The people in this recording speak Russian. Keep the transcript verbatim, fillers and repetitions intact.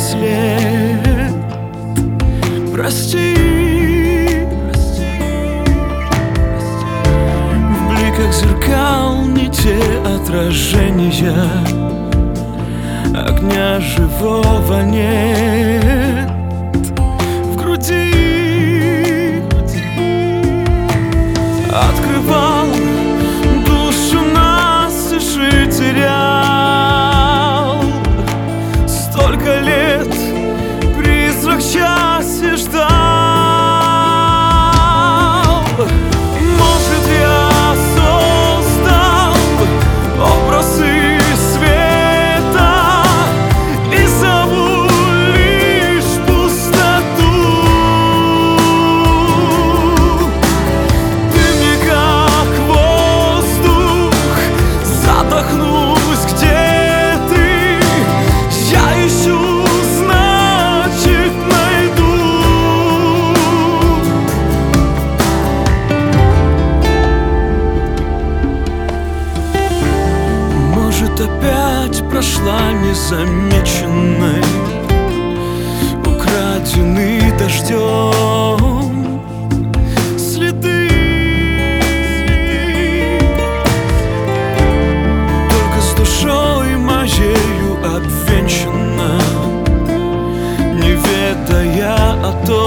след. Прости, в бликах зеркал не те отражения, огня живого нет в груди. Открывал душу насыпь и терял. Столько лет призрак счастья ждал. Может, я создал образы света и зову лишь пустоту. Ты мне как воздух, задохнусь, где ты? Я ищу, значит найду. Может, опять прошла незамеченной, украденный дождем следы. Только с душой моею обвенчана, не ведая о том,